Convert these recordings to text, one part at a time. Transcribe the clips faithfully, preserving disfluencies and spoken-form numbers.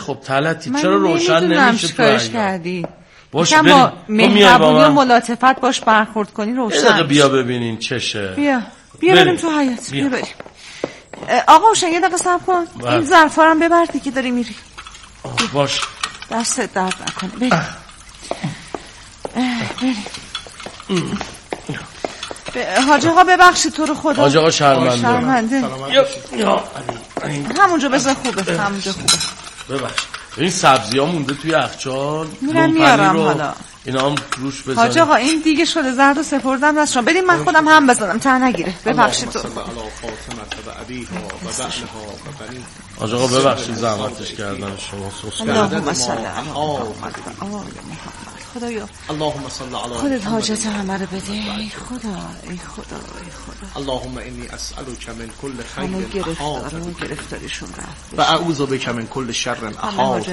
خب طلعتی چرا روشن نمیشه؟ تو کارش کردی باش بریم با مهربونی و ملاطفت باش برخورد کنی روشن. بیا ببینین چشه. بیا بیا بریم تو حیاط. بیا بریم. آقا حسین یه دقیقه صبر کن. این ظرفا رو ببر دیگه داری میری. باش دستت درد نکنه. بریم بریم. حاج آقا ببخشید تو رو خدا. حاج آقا شرمنده. شرمنده. همونجا بذار خوبه. همونجا خوبه. ببخشید. این سبزی ها مونده توی یخچال. میرم میارم حالا. اینا هم روش بزنید. حاج آقا این دیگه شده زرد و سپردم دست شما. بدین من خودم هم بزنم ته نگیره. ببخشید تو. حاج آقا ببخشید زحمتش کردن شما. سوس اللهم صل علی محمد. خدایا اللهم صل علی خودت حاجت همه رو بده. ای خدا ای خدا ای خدا. اللهم انی اسالک من کل خیر احاط گرفتاریشون رفت و اعوذ بک من کل شر احاط.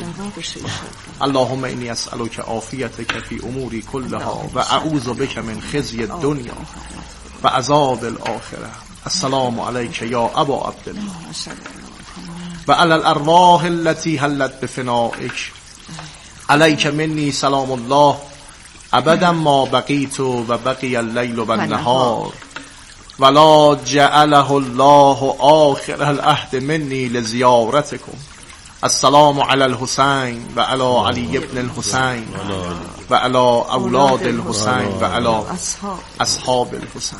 اللهم انی اسالک عافیتک فی اموری كلها و اعوذ بک من خزی الدنیا و عذاب الاخره. السلام علیک یا ابا عبدالله و علی الارواح التي حلت بفنائک. علیک منی سلام الله ابدا ما بقیت و بقی اللیل و النهار ولا جعله الله آخر العهد منی لزیارتکم. السلام علی الحسین و علی علی ابن الحسین و علی اولاد الحسین و علی اصحاب الحسین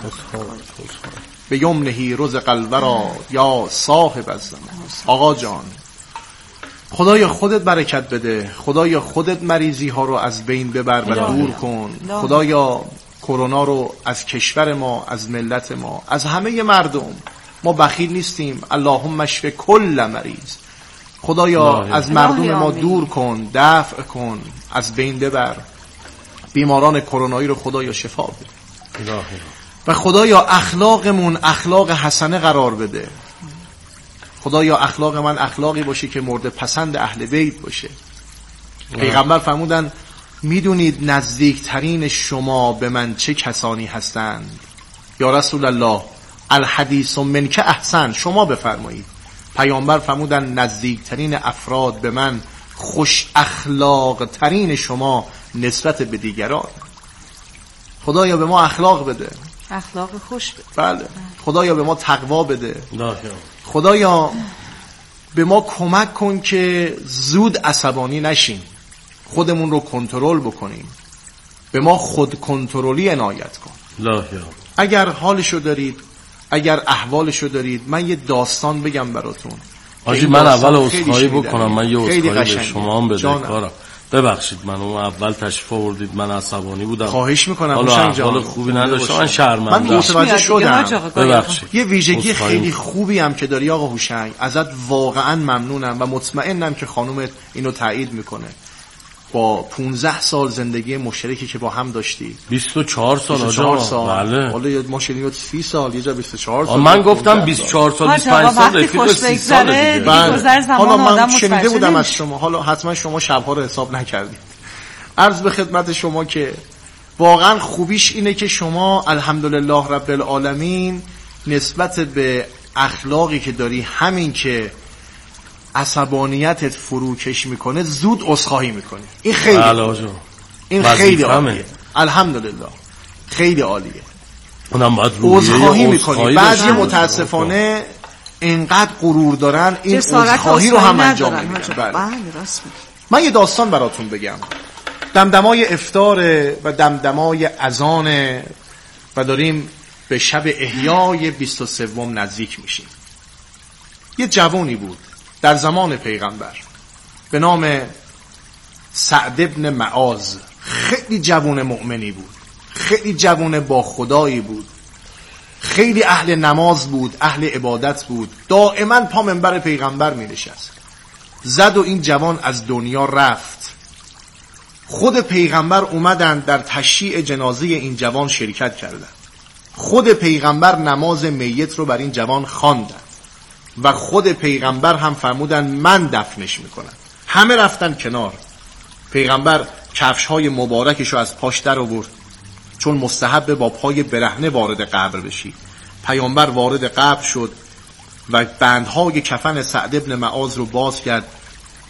به یمنه رزق الورا یا صاحب الزمان. آقا جان خدایا خودت برکت بده. خدایا خودت مریضی ها رو از بین ببر و دور کن. خدایا کرونا رو از کشور ما، از ملت ما، از همه مردم، ما بخیل نیستیم. اللهم اشف کل مریض. خدایا از مردم ما دور کن، دفع کن، از بین ببر بیماران کرونایی رو. خدایا شفا بده و خدایا اخلاقمون اخلاق حسنه قرار بده. خدایا اخلاق من اخلاقی باشه که مورد پسند اهل بیت باشه. پیغمبر فرمودن میدونید نزدیکترین شما به من چه کسانی هستند؟ یا رسول الله الحدیث منک احسن. شما بفرمایید. پیامبر فرمودن نزدیکترین افراد به من خوش اخلاق ترین شما نسبت به دیگران. خدایا به ما اخلاق بده. اخلاق خوش بده. بله. خدایا به ما تقوا بده. خدایا به ما کمک کن که زود عصبانی نشیم، خودمون رو کنترل بکنیم. به ما خود کنترلی عنایت کن. اگر حالشو دارید، اگر احوالشو دارید، من یه داستان بگم براتون. آجی من اول عذرخواهی بکنم. من یه عذرخواهی به شما هم بدهکارم. ببخشید من اون اول تشریف آوردید، من عصبانی بودم. خواهش میکنم. حالا احوال خوبی نداشتم، من شرمنده. من متوجه شدم. ببخشید. یه ویژگی خیلی خوبی هم که داری آقا هوشنگ، ازت واقعا ممنونم و مطمئنم که خانومت اینو تایید میکنه. با پونزده سال زندگی مشترکی که با هم داشتی، بیست و چهار سال آجا. بله. حالا ما شنیدیم سی سال، یه جا بیست و چهار سال. من گفتم بیست و چهار سال، بیست و پنج سال، رفیق سی سال دیگه. گذر زمان حالا آدم من شنیده بودم از شما، حالا حتما شما شبها رو حساب نکردید. عرض به خدمت شما که واقعا خوبیش اینه که شما الحمدلله رب العالمین نسبت به اخلاقی که داری، همین که عصبانیتت فروکش میکنه زود عذرخواهی میکنی. این خیلی این خیلی عالیه. الحمدلله خیلی عالیه. اونم باید عذرخواهی میکنی. بعضی متاسفانه اینقدر غرور دارن این عذرخواهی رو هم انجام نمیدن. من یه داستان براتون بگم. دمدمای افطار و دمدمای اذان و داریم به شب احیای بیست و سوم نزدیک میشیم. یه جوانی بود در زمان پیغمبر به نام سعد ابن معاذ. خیلی جوان مؤمنی بود، خیلی جوان با خدایی بود، خیلی اهل نماز بود، اهل عبادت بود، دائما پا منبر پیغمبر می نشست. زد و این جوان از دنیا رفت. خود پیغمبر اومدن در تشییع جنازه این جوان شرکت کردن. خود پیغمبر نماز میت رو بر این جوان خواندن و خود پیغمبر هم فرمودن من دفنش میکنم. همه رفتن کنار. پیغمبر کفش های مبارکشو از پاش در آورد، چون مستحب با پای برهنه وارد قبر بشی. پیامبر وارد قبر شد و بندهای کفن سعد ابن معاذ رو باز کرد.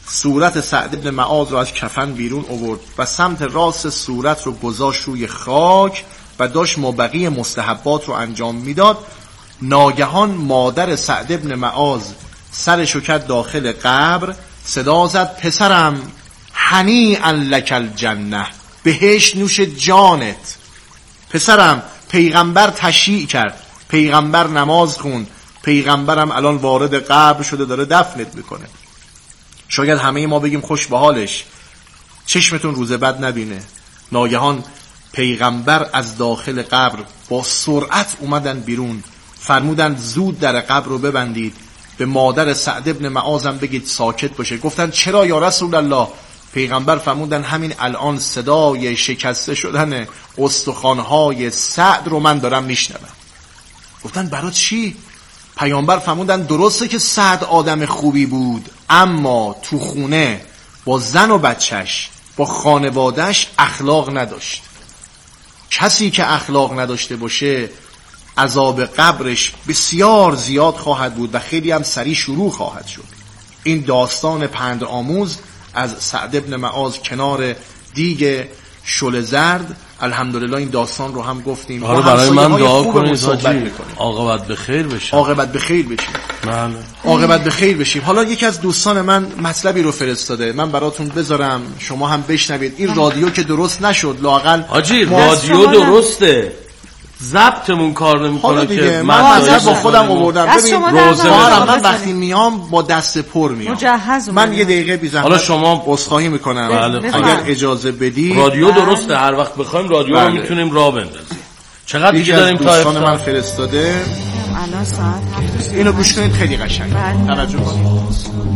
صورت سعد بن معاذ رو از کفن بیرون آورد و سمت راست صورت رو گذاشت روی خاک و داشت مابقی مستحبات رو انجام میداد. ناگهان مادر سعد بن معاذ سرشو کرد داخل قبر، صدا زد پسرم هنیئا لک الجنه، بهش نوش جانت. پسرم پیغمبر تشییع کرد، پیغمبر نماز خوند، پیغمبرم الان وارد قبر شده داره دفنت میکنه. شاید همه ما بگیم خوش به حالش، چشمتون روز بد نبینه. ناگهان پیغمبر از داخل قبر با سرعت اومدن بیرون، فرمودن زود در قبر رو ببندید، به مادر سعد ابن معاذم بگید ساکت باشه. گفتن چرا یا رسول الله؟ پیغمبر فرمودن همین الان صدای شکسته شدن استخوان‌های سعد رو من دارم میشنوم. گفتن برای چی؟ پیامبر فرمودن درسته که سعد آدم خوبی بود، اما تو خونه با زن و بچهش، با خانوادهش اخلاق نداشت. کسی که اخلاق نداشته باشه عذاب قبرش بسیار زیاد خواهد بود و خیلی هم سریع شروع خواهد شد. این داستان پند آموز از سعد ابن معاذ کنار دیگ شل زرد. الحمدلله این داستان رو هم گفتیم. آره برای من دعا کنید حاجی، عاقبت به خیر بشه. عاقبت به خیر بشیم. بله. عاقبت به خیر بشیم. حالا یکی از دوستان من مطلبی رو فرستاده، من براتون بذارم شما هم بشنوید. این رادیو که درست نشد لااقل حاجی رادیو درسته، ضبطمون کار نمیکنه که من مطلب با خودم آوردم. ببین روزمره من وقتی میام با دست پر میام، من یه دقیقه بی زحمت حالا شما عذرخواهی میکنم بله. اگر اجازه بدی. رادیو درسته، هر وقت بخوایم رادیو بله. رو میتونیم راه بندازیم. چقدر دیگه داریم تا دوستان من فرستاده، الان ساعت هفت. اینو گوش کنید خیلی قشنگه، توجه کنید.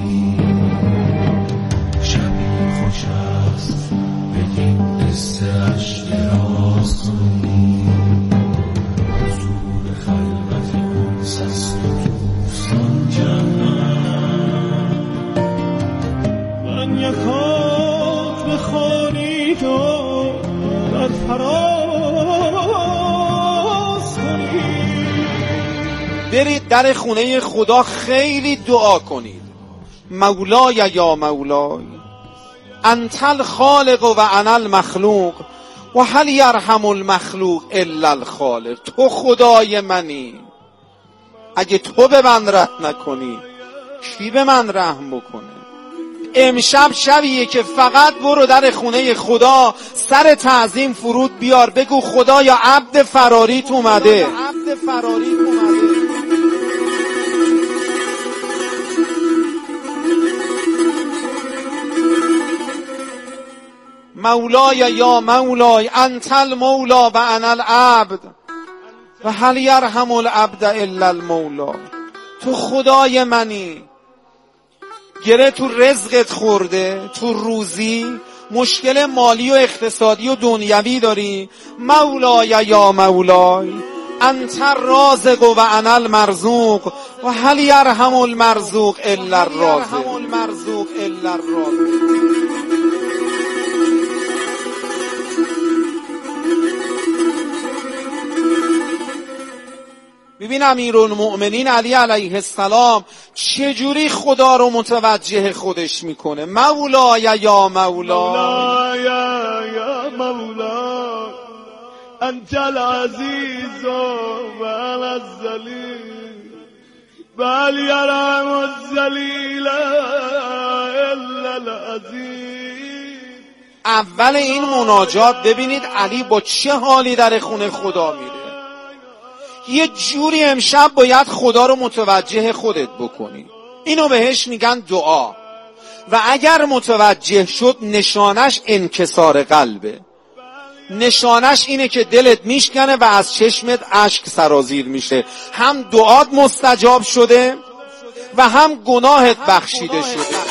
خوش است بگیم قصه اش دراز کنیم، حضور خلوت اونس است و دوستان جمع. من یکات بخوانید و در فراز کنید. برید در خونه خدا خیلی دعا کنید. مولای یا مولای انت الخالق و انا المخلوق و هل یرحم المخلوق الا الخالق. تو خدای منی، اگه تو به من رحم نکنی کی به من رحم بکنه؟ امشب شبیه که فقط برو در خونه خدا، سر تعظیم فرود بیار، بگو خدایا عبد فراریت اومده، عبد فراریت اومده. مولای یا مولای انت المولا و انا العبد و هل یرحم العبد الا المولا. تو خدای منی، گره تو رزقت خورده، تو روزی مشکل مالی و اقتصادی و دنیوی داری، مولای یا مولای انت الرازق و انا المرزوق و هل یرحم المرزوق الا الرازق. ببین امیرالمؤمنین علی علیه السلام چجوری خدا رو متوجه خودش میکنه. مولای یا مولای مولای یا مولای انت العزیز و انا الذلیل بل یرحم الذلیل الا العزیز. اول این مناجات ببینید علی با چه حالی در خونه خدا میره. یه جوری امشب باید خدا رو متوجه خودت بکنی. اینو بهش میگن دعا، و اگر متوجه شد نشانش انکسار قلبه. نشانش اینه که دلت میشکنه و از چشمت اشک سرازیر میشه. هم دعات مستجاب شده و هم گناهت بخشیده شده.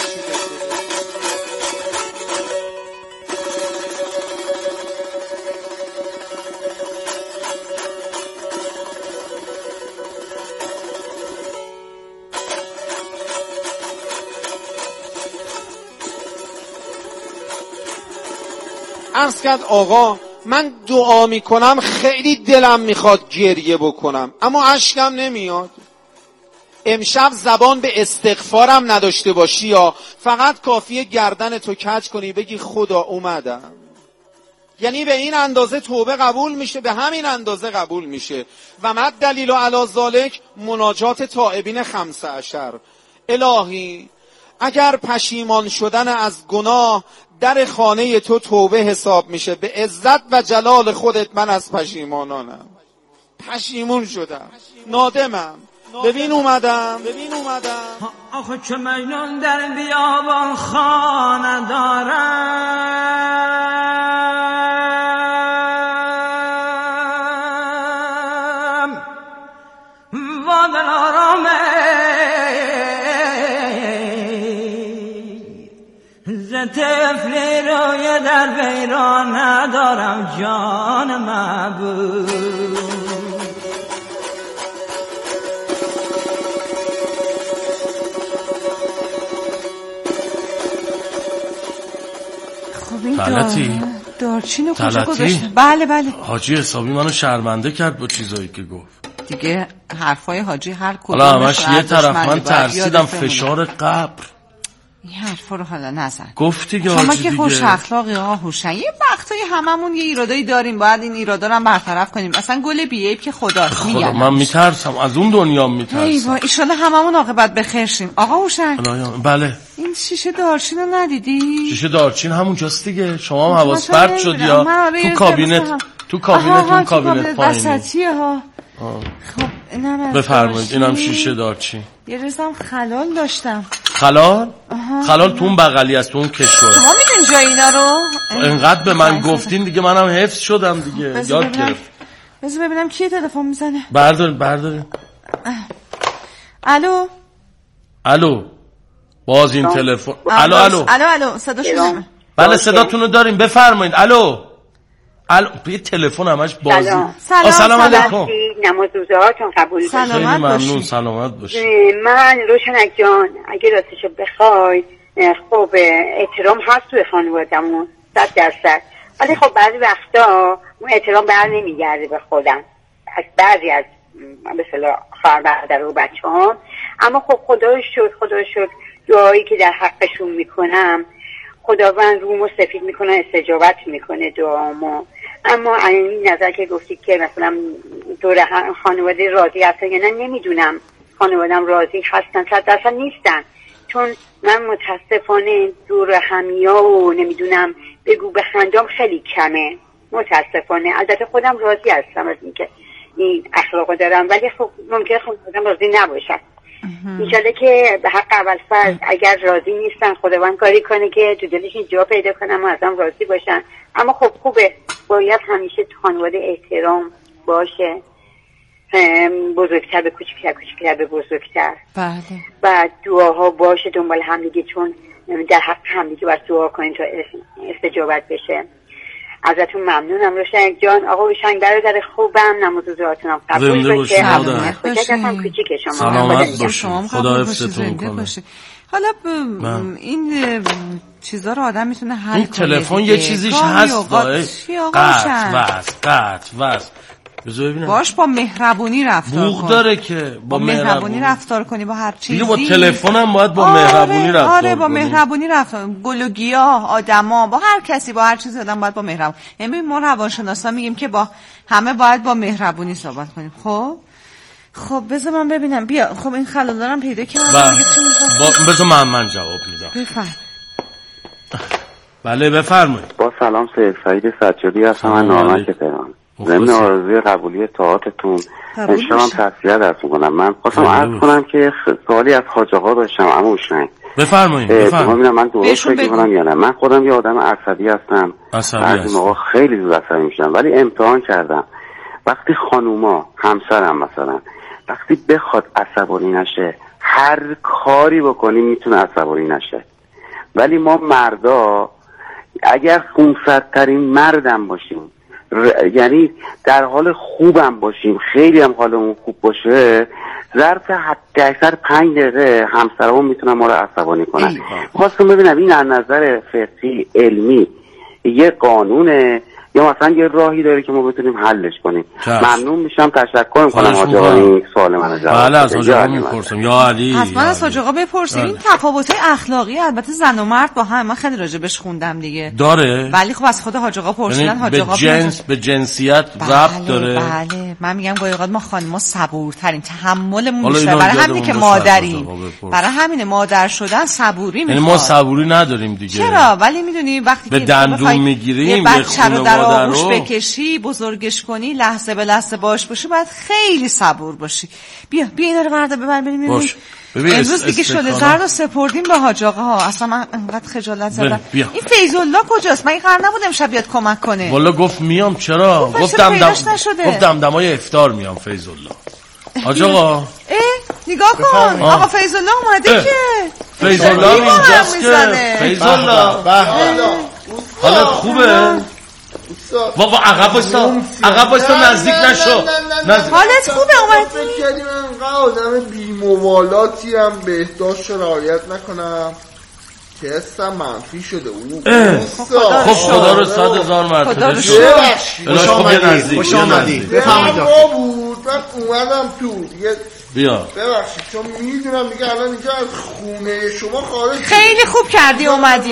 عرض کرد آقا من دعا میکنم خیلی دلم میخواد گریه بکنم اما اشکم نمیاد. امشب زبان به استغفارم نداشته باشی یا فقط کافیه گردن تو کج کنی بگی خدا اومدم. یعنی به این اندازه توبه قبول میشه، به همین اندازه قبول میشه. و مد دلیل علی ذالک مناجات تائبین خمسه عشر. الهی اگر پشیمان شدن از گناه در خانه تو توبه حساب میشه، به عزت و جلال خودت من از پشیمانانم، پشیمون شدم، نادمم، ببین اومدم ببین اومدم آخه چه مجنون در بیابان خانه دارم وادن آرامه ز طفلی روی در بیران ندارم جان محبوب. غلطی دارچینو کجا گذاشت؟ بله بله حاجی حسابی منو شرمنده کرد با چیزایی که گفت دیگه. حرفای حاجی هر کدومش حالا همش یه طرف من ترسیدم فشار قبر. این حرفا رو حالا نزن. گفتی که شما که خوش اخلاقی ها هوشن. یه وقتایی هممون یه ایرادایی داریم، باید این ایرادا رو هم برطرف کنیم. مثلا گل بیعیب که خداست میگن. من میترسم از اون دنیا میترسم. ای وای ان شاءالله هممون عاقبت بخیر شیم. آقا هوشن بله این شیشه دارچین رو ندیدی؟ شیشه دارچین همونجاست دیگه. شما هم حواس پرت شد یا تو کابینت تو کابینت اون کابینت پایینه ها. خب اینم بفرمایید اینم شیشه دارچین. یه روزم خلال داشتم. خلال؟ آها. خلال تو اون بغلی است، تو اون کشور. شما میدین جای اینا رو؟ انقدر به من گفتین دیگه منم حفظ شدم دیگه. یاد گرفت. بذار ببینم کی تلفن میزنه. بردارین بردارین. الو الو باز این تلفن. الو الو الو الو صداشون. بله صداتون رو داریم بفرمایید. الو الو یه تلفن همش بازی. سلام سلام, سلام علیکم. نماز روزهاتون قبول بشه. خیلی ممنون. سلامت باشید. من روشنک جان اگه راستشو بخوای خب احترام هست توی خانوادمون صد درصد، ولی خب بعضی وقتا اون احترام بر نمیگرده به خودم از بعضی از به اصطلاح خواهر برادر و بچه‌هام. اما خب خدا رو شکر خدا رو شکر دعایی که در حقشون میکنم خداوند رومو سفید میکنه، استجابت میکنه دعامو. اما این نظر که گفتید که مثلا دور خانواده راضی هستن یا نه، نمیدونم خانوادم راضی هستن صد درصد نیستن، چون من متاسفانه دور همیا و نمیدونم بگو بخندام خیلی کمه متاسفانه. البته خودم راضی هستم از اینکه این اخلاقو دارم، ولی خب ممکنه خودم راضی نباشم. انشالله که به حق اول فرض اگر راضی نیستن خداوند کاری کنه که تو دلشون جا پیدا کنم و ازم راضی باشن. اما خب خوبه باید همیشه تو خانواده احترام باشه، بزرگتر به کوچکتر، کوچکتر به بزرگتر. بله. و دعاها باشه دنبال همدیگه، چون در حق همدیگه باید دعا کنین تا استجابت بشه. ازتون ممنونم روشنگ جان. آقا روشنگ برادر خوبم، نماز روزهاتونم قبول باشه. خودم کوچیک شما سلامت باشید. خدا حفظتون کنه. حالا این چیزا رو آدم میتونه حل کنه. این تلفن یه چیزیش هست قطع وصل قطع وصل. باش با مهربونی رفتار کن. بوق داره که با, با مهربونی رفتار کنی با هر چیزی. با تلفن هم باید با آره، مهربونی رفتار آره با کنی. مهربونی رفتار. گل و گیاه، آدما، با هر کسی با هر چیزی آدم باید با مهربونی. یعنی ما روانشناسا میگیم که با همه باید با مهربونی صحبت کنیم. خب خب بذار من ببینم. بیا خب این خلالارم پیدا کردم دیگه. با... بذار من من جواب میدم. بفرمایید. بله بفرمایید. با سلام سید سعید سجادی هستم، من نامک تهران. ضمن آرزوی قبولی طاعتتون انشاءالله هم تسلیت درس میکنم. من خواستم عرض کنم که سوالی از حاج آقا داشتم. اما روشنگ بفرمایید بفرمایید. من درست فکر میکنم یا نه. من خودم یه آدم عصبی هستم، بعضی موقع خیلی زود عصبی میشم، ولی امتحان کردم وقتی خانوما همسرم مثلا وقتی بخواد عصبانی نشه هر کاری بکنیم میتونه عصبانی نشه، ولی ما مردا اگر خونسردترین مردم باشیم ر... یعنی در حال خوبم باشیم، خیلی هم حالمون خوب باشه، ظرف حتی اکثر پنج دقیقه همسرمون میتونن ما رو عصبانی کنن. خواستم ببینم این از نظر فقهی علمی یه قانونه یا مثلا یه راهی داره که ما بتونیم حلش کنیم. ممنون میشم، تشکر میکنم حاج آقا این سوال منو جواب. بله از حاج آقا میپرسم یا علی. حتما از حاج آقا بپرسیم. این تفاوت اخلاقی البته زن و مرد با هم من خیلی راجبش خوندم دیگه. داره؟ ولی خب از خود حاج آقا پرسیدن، حاج آقا به جنس به جنسیت ربط داره. بله من میگم گاهی اوقات ما خانم‌ها صبورترین، تحملمون بیشتره، برای همینه که مادریم، برای همینه مادر شدن صبوری میخواد. یعنی ما صبوری نداریم دیگه. چرا؟ ولی میدونی وقتی به دندون میگیریم یه بچه رو در آغوش بکشی، بزرگش کنی، لحظه به لحظه باش باشی، باید خیلی صبور باشی. بیا بیا اینا رو بردا ببر بریم ببین. امروز دیگه شده زرد رو سپردیم به حاج آقا ها. اصلا من انقدر خجالت زدم. این فیض الله کجاست؟ من این قرار نبود امشب بیاد کمک کنه. والا گفت میام. چرا؟ گفتم دم گفتم دمای افطار میام فیض الله. حاج آقا اه نگاه کن آقا فیض الله اومده که فیض الله اینجاست که فیض الله حالت خوبه؟ بابا عقب بایستا عقب بایستا نزدیک نشو. حالت خوبه اومدی؟ فکر کردیم انقدر آدم بی‌موالاتی هم بهداشت رعایت نکنم تستم منفی شده. خب خدا رو صد هزار مرتبه شد. خوش آمدید. خوش آمدید. بفرمایید. بود من اومدم تو دیگه. بیا ببخشید چون میدونم دیگه الان اینجا از خونه شما خارج. خیلی خوب کردی اومدی. یه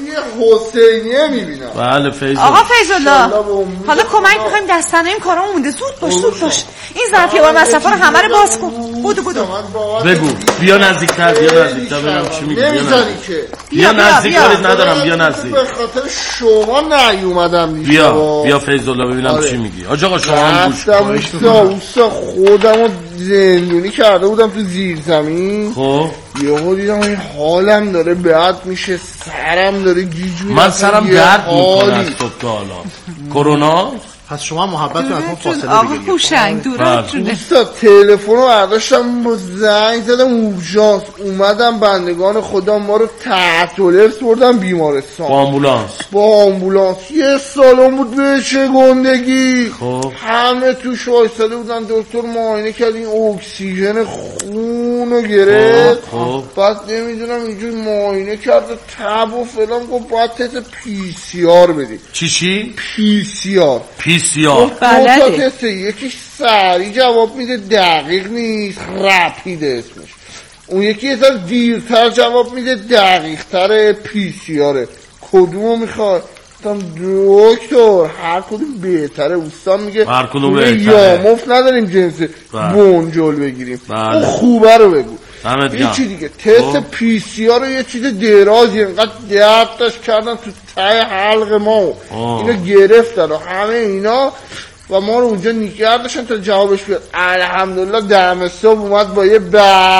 حسینیه میبینم. بله فیض آقا فیض الله حالا کمک میخوایم دستانه این کارامون مونده. زود باش زود باش این ظرفیه بار مصرفا رو همه رو باز کن. بودو بودو بگو بیا نزدیکتر بیا نزدیکتر ببینم چی میگی. نمیذاری که بیا نزدیک کارت ندارم. بیا نزدیک به خاطر شما نیومدم دیگه. بیا بیا فیض الله ببینم چی میگی. آج آقا شما هم گوش کن. اوستا خودمو زندونی کرده بودم تو زیر زمین. خب یهو دیدم این حالم داره بد میشه، سرم داره گیج میشه. من سرم درد میکنه از صبح تا حالا. کرونا پس شما محبت رو از ما فاصله بگیرید. آقا هوشنگ دورم جونه. دوستا تلفن رو برداشتم با زنگ زدم اورژانس اومدم بندگان خدا ما رو تحت الرس بردم بیمارستان با آمبولانس. با آمبولانس یه سالن بود به چه گندگی. خب همه توش وایساده بودن. دکتر معاینه کرد این اکسیژن خون رو گرفت. خب بعد نمیدونم اینجور معاینه کرد تب و فلان گفت باید تست پی سی آر بدی. چی چی؟ پی سی آر پی سی آر بلده. تست یکیش سریع جواب میده دقیق نیست رپید اسمش. اون یکی یه ذره دیرتر جواب میده دقیق تر پی سی آره. کدومو میخواد؟ گفتم دکتر هر کدوم بهتره. اوستان میگه هر کدوم بهتره. یا مفت نداریم جنس بونجل بگیریم. اون خوبه رو بگو. یه چی دیگه تست پی سی آر رو یه چیز درازی انقدر دردش کردن تو ته حلق ما اینا گرفتن و همه اینا و ما رو اونجا نگه داشتن تا جوابش بیاد. الحمدلله دم صبح اومد با یه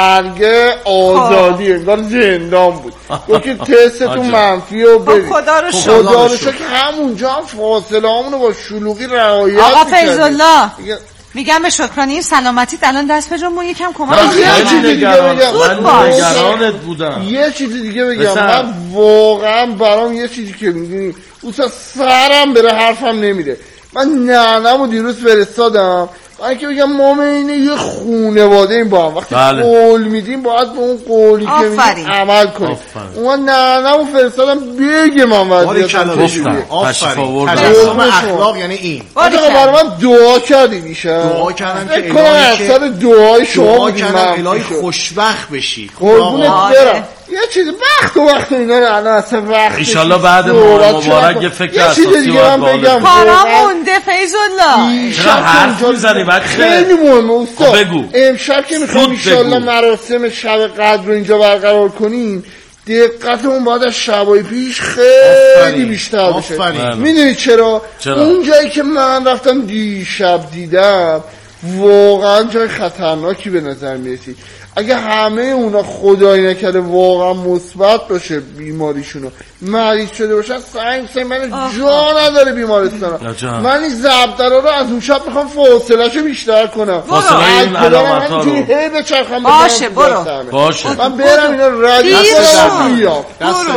برگه آزادی انگار زندان بود. گفت که تستتون منفی رو برید. خدا رو شکر خدا رو شکر همونجا هم فاصله همون رو با شلوغی رعایت آقا فیض الله میگم به شکرانه این سلامتیت الان دست به جمعون یکم کمک کنید. یه چیز دیگه بگم من نگرانت بودم. یه چیز دیگه بگم من واقعا برام یه چیزی که میدونی اوسا سرم بره حرفم نمیره. من نعنم و دیروز فرستادم من که بگم ما اینه یه خونواده این با هم وقتی بله. قول میدیم باید به اون قولی که میدیم عمل کنیم. اون نعنم و فرستادم بگه من وضعیت گفتم آفرین تجسم اخلاق یعنی این آقا برای من دعا کردی میشه دعا کردم که الهی که اثر دعای شما دعا کردم الهی خوشبخت بشی قربونت برم. یه چیز وقت و وقت اینا رو الان اصلا وقت ان شاءالله بعد ماه مبارک یه فکر اساسی باید بالا کارا مونده فیض الله. چرا حرف میزنی بعد خیلی مهمه استاد. بگو امشب که میخوام ان شاءالله مراسم شب قدر رو اینجا برقرار کنیم دقتمون باید از شبای پیش خیلی بیشتر بشه. میدونی چرا؟ اون جایی که من رفتم دیشب دیدم واقعا جای خطرناکی به نظر میرسید. اگه همه اونا خدایی نکرده واقعا مثبت باشه بیماریشونو مریض شده باشن سنگ سنگ من جا نداره بیمارستان. من این زبدرها رو از اون شب میخوام فاصلهشو بیشتر کنم. فاصله این علامت ها رو هی بچرخم باشه برو باشه من برم اینا رد کنم بیام دست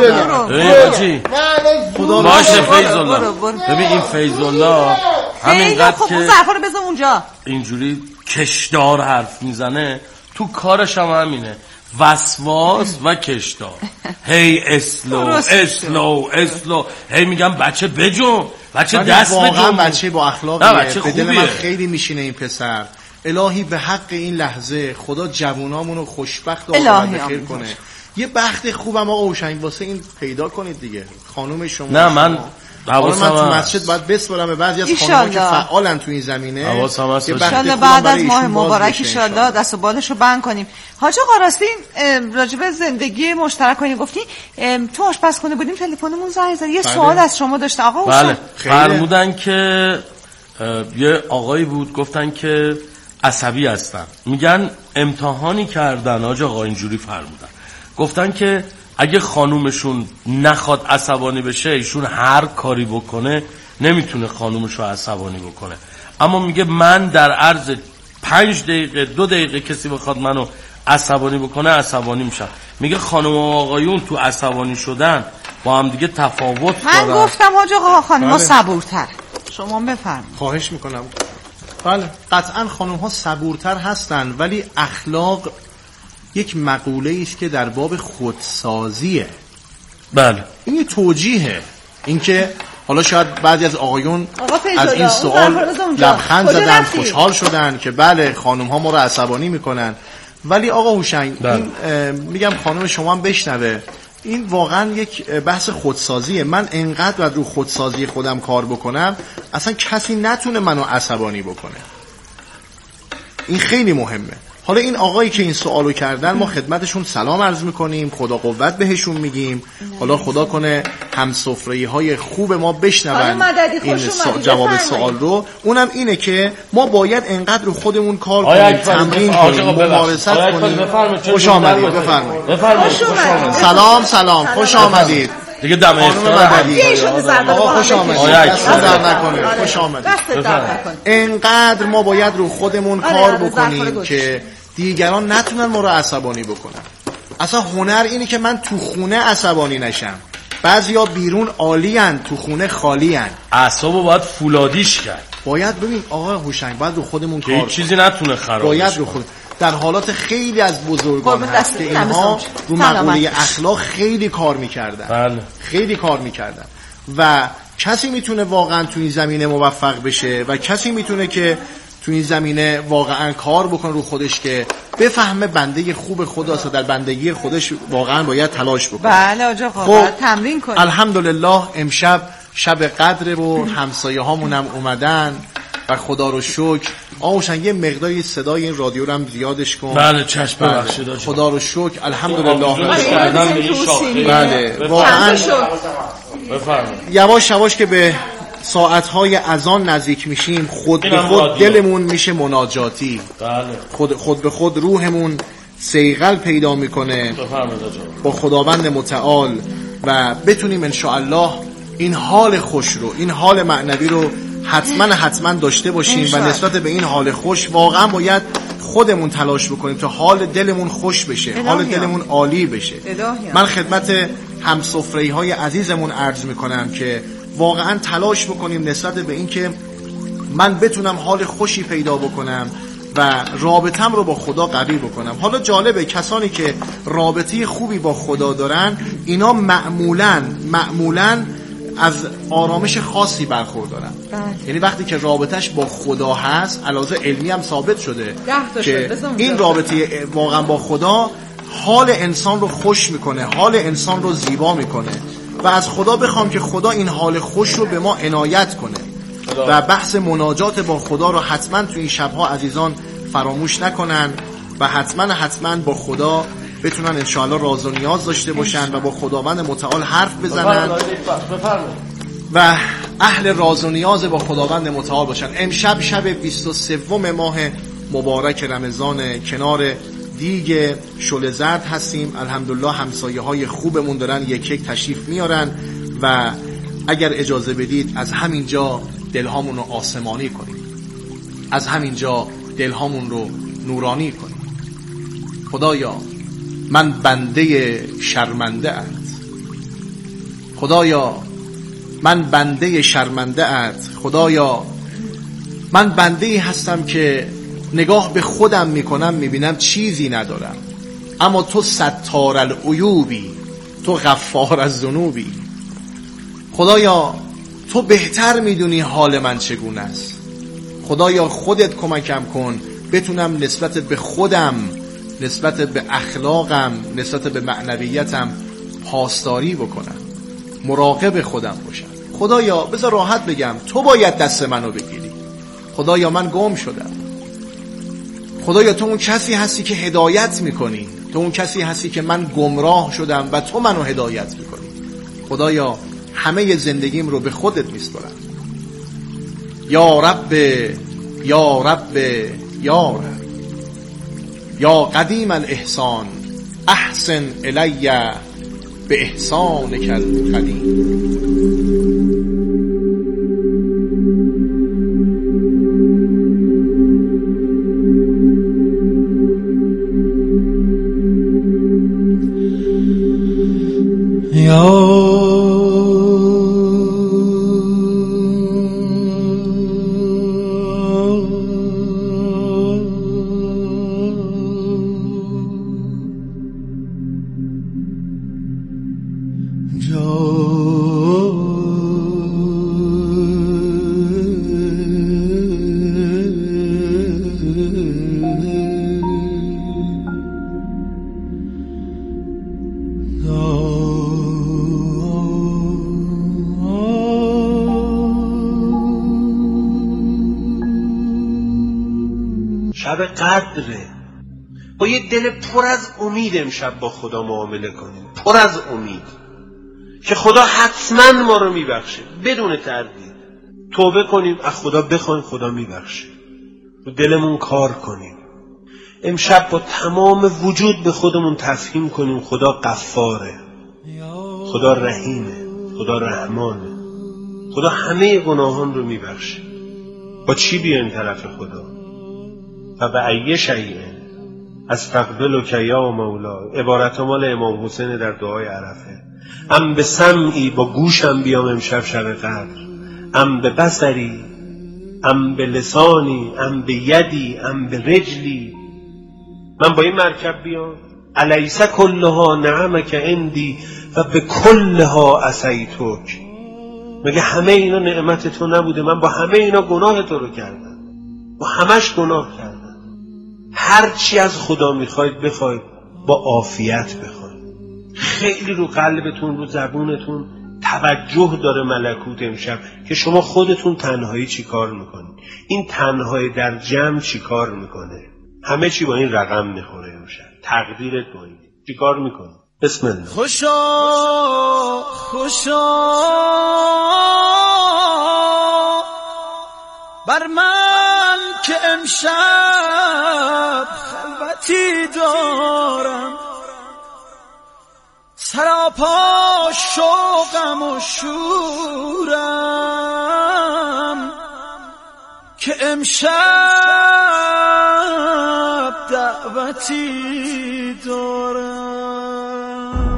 بدم باشه فیض الله. ببین این فیض الله همینقدر که اون ظرفا رو بذار اونجا اینجوری کشدار حرف میزنه تو کارش هم همینه. وسواس و کشدار. هی اسلو اسلو اسلو هی میگم بچه بجون، بچه دست بجون. واقعا بچه با اخلاقیه، به دل من خیلی میشینه این پسر. الهی به حق این لحظه خدا جوونامونو خوشبخت و بخیر کنه. یه بخت خوبم آقا هوشنگ واسه این پیدا کنید دیگه. خانم شما نه من حواسم من تو مسجد باید بسپارم به بعضی از خانم‌ها که فعالن تو این زمینه. حواسم هست ان شاءالله بعد از ماه مبارک ان شاءالله دست و بالشو بند کنیم. حاج آقا راستی راجع به زندگی مشترک کنیم گفتی تو آشپزخونه بودیم تلفنمون زنگ زد. یه سوال از شما داشته آقا هوشنگ. بله فرمودن که یه آقایی بود گفتن که عصبی هستن، میگن امتحانی کردن حاج آقا اینجوری فرمودن، گفتن که اگه خانومشون نخواد عصبانی بشه ایشون هر کاری بکنه نمیتونه خانومشو عصبانی بکنه، اما میگه من در عرض پنج دقیقه دو دقیقه کسی بخواد منو عصبانی بکنه عصبانی میشم. میگه خانم و آقایون تو عصبانی شدن با هم دیگه تفاوت دارن. من گفتم حاج آقا خانم‌ها صبورتر. شما بفرمایید. خواهش میکنم. بله قطعا خانم ها صبورتر هستن، ولی اخلاق یک مقوله است که در باب خودسازیه. بله این یه توجیهه. اینکه حالا شاید بعضی از آقایون از این سوال لبخند زدن، خوشحال شدن که بله خانم ها ما رو عصبانی میکنن، ولی آقا هوشنگ این میگم خانم شما هم بشنوه، این واقعا یک بحث خودسازیه. من انقدر رو خودسازی خودم کار بکنم اصلا کسی نتونه منو عصبانی بکنه. این خیلی مهمه. حالا این آقایی که این سوالو کردن ما خدمتشون سلام عرض میکنیم، خدا قوت بهشون میگیم. حالا خدا کنه هم سفره‌ای های خوب ما بشنون این سا... جواب سوال رو. اونم اینه که ما باید انقدر رو خودمون کار کنیم، تمرین کنیم، ممارست کنیم. خوش آمدید. بفرمایید. سلام سلام خوش آمدید دیگه. دم افطار آقا خوش آمدید. دست در نکنه. خوش آمدید. انقدر ما باید رو خودمون کار بکنیم که دیگران نتونن ما رو عصبانی بکنن. اصلا هنر اینه که من تو خونه عصبانی نشم. بعضیا بیرون عالیان تو خونه خالیان. اعصابو باید فولادیش کرد. باید ببین آقا هوشنگ باید رو خودمون کار کنیم. هیچ چیزی نتونه خرابش باید رو خود در حالات خیلی از بزرگان هست که اینها رو مقوله اخلاق خیلی کار میکردن. بله. خیلی کار میکردن و کسی میتونه واقعا تو این زمینه موفق بشه و کسی میتونه که تو این زمینه واقعا کار بکنه رو خودش که بفهمه بنده خوب خداست و در بندگی خودش واقعا باید تلاش بکنه. بله آجا خب تمرین کنیم. الحمدلله امشب شب قدر و همسایه هامون هم اومدن و خدا رو شکر. آوشن یه مقداری صدای این رادیو رو هم زیادش کن. بله چشم ببخشید. خدا رو شکر الحمدلله. بله واقعا یواش یواش که به ساعتهای اذان نزدیک میشیم خود به خود دلمون میشه مناجاتی. بله. خود خود به خود روحمون صیقل پیدا میکنه با خداوند متعال و بتونیم انشاءالله این حال خوش رو، این حال معنوی رو حتما حتما داشته باشیم و نسبت به این حال خوش واقعا باید خودمون تلاش بکنیم تا حال دلمون خوش بشه، حال دلمون عالی بشه. من خدمت همسفره‌ای های عزیزمون عرض میکنم که واقعا تلاش بکنیم نسبت به این که من بتونم حال خوشی پیدا بکنم و رابطم رو با خدا قوی بکنم. حالا جالبه کسانی که رابطه خوبی با خدا دارن اینا معمولاً معمولاً از آرامش خاصی برخوردارن. یعنی وقتی که رابطش با خدا هست، علاوه علمی هم ثابت شده که این رابطه واقعا با خدا حال انسان رو خوش میکنه، حال انسان رو زیبا میکنه و از خدا بخوام که خدا این حال خوش رو به ما عنایت کنه و بحث مناجات با خدا رو حتما تو این شبها عزیزان فراموش نکنن و حتما حتما با خدا بتونن انشاءالله راز و نیاز داشته باشن و با خداوند متعال حرف بزنن و اهل راز و نیاز با خداوند متعال باشن. امشب شب بیست و سوم ماه مبارک رمضان، کنار دیگ شل زرد هستیم. الحمدلله همسایه های خوبمون دارن یک یک تشریف میارن و اگر اجازه بدید از همینجا دلهامون رو آسمانی کنیم، از همینجا دلهامون رو نورانی کنیم. خدایا من بنده شرمنده ات، خدایا من بنده شرمنده ات، خدایا من بنده هستم که نگاه به خودم میکنم میبینم چیزی ندارم، اما تو ستار العیوبی، تو غفار الذنوبی. خدایا تو بهتر میدونی حال من چگونه است. خدایا خودت کمکم کن بتونم نسبت به خودم، نسبت به اخلاقم، نسبت به معنویتم پاسداری بکنم، مراقب خودم باشم. خدایا بذار راحت بگم تو باید دست منو بگیری. خدایا من گم شدم. خدایا تو اون کسی هستی که هدایت میکنی، تو اون کسی هستی که من گمراه شدم و تو منو هدایت میکنی. خدایا همه زندگیم رو به خودت میسپارم. یا رب یا رب یا رب یا قدیم الاحسان احسن الی به احسانک القدیم. شب قدره، با یه دل پر از امید امشب با خدا معامله کنیم، پر از امید که خدا حتما ما رو میبخشه بدون تردید. توبه کنیم، از خدا بخوایم، خدا میبخشه. رو دلمون کار کنیم امشب، با تمام وجود به خودمون تفهیم کنیم خدا غفاره، خدا رحیمه، خدا رحمانه، خدا همه گناهان رو میبخشه. با چی بیایم طرف خدا؟ و به ای شیء استقبلک یا مولا، عبارت مال امام حسین در دعای عرفه. ام به سمعی، با گوشم بیام امشب شب قدر، ام به بصری، ام به لسانی، ام به یدی، ام به رجلی. من با این مرکب بیام، الیس کلها نعمک عندی و به کلها عصیتک. مگه همه اینا نعمت تو نبوده؟ من با همه اینا گناه تو رو کردم، با همش گناه کردم. هر چی از خدا میخواید بخواید، با عافیت بخواید. خیلی رو قلبتون، رو زبونتون توجه داره ملکوت امشب که شما خودتون تنهایی چی کار میکنید، این تنهایی در جمع چی کار میکنه. همه چی با این رقم میخوره امشب. تقدیرت با این چی کار میکنه. بسم الله. خوشا خوشا بر من که امشب خلوتی دارم، سراپا شوقم و شورم که امشب دعوتی دارم.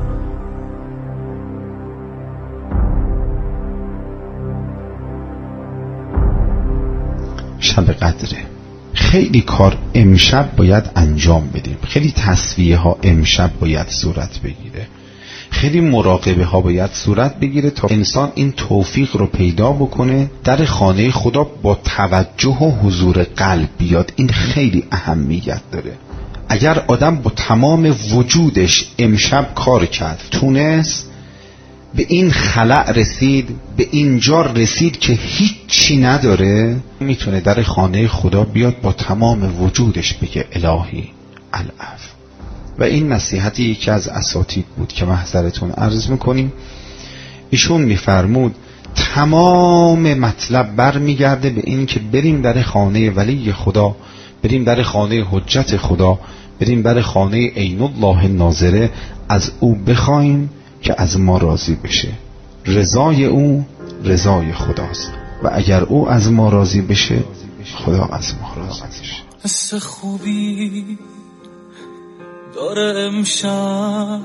شب قدره، خیلی کار امشب باید انجام بدیم، خیلی تصفیه ها امشب باید صورت بگیره، خیلی مراقبه ها باید صورت بگیره تا انسان این توفیق رو پیدا بکنه در خانه خدا با توجه و حضور قلب بیاد. این خیلی اهمیت داره. اگر آدم با تمام وجودش امشب کار کرد، تونست به این خلأ رسید، به اینجا رسید که هیچی نداره، میتونه در خانه خدا بیاد با تمام وجودش بگه الهی العفو. و این نصیحتی یکی از اساتید بود که محضرتون عرض میکنیم. ایشون میفرمود تمام مطلب بر میگرده به این که بریم در خانه ولی خدا، بریم در خانه حجت خدا، بریم در خانه عین الله ناظره، از او بخوایم که از ما راضی بشه. رضای او رضای خداست و اگر او از ما راضی بشه خدا از ما راضی بشه. حس خوبی داره امشب،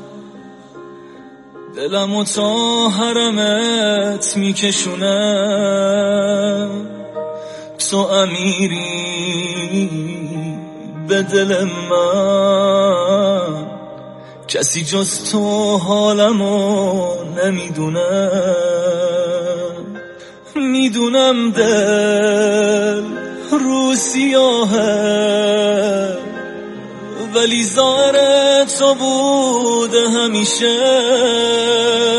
دلمو تا حرمت میکشونه، تو امیری به دل من، کسی جز تو حالمو نمیدونه، میدونم دل رو سیاهه ولی ظاهر تو بوده همیشه.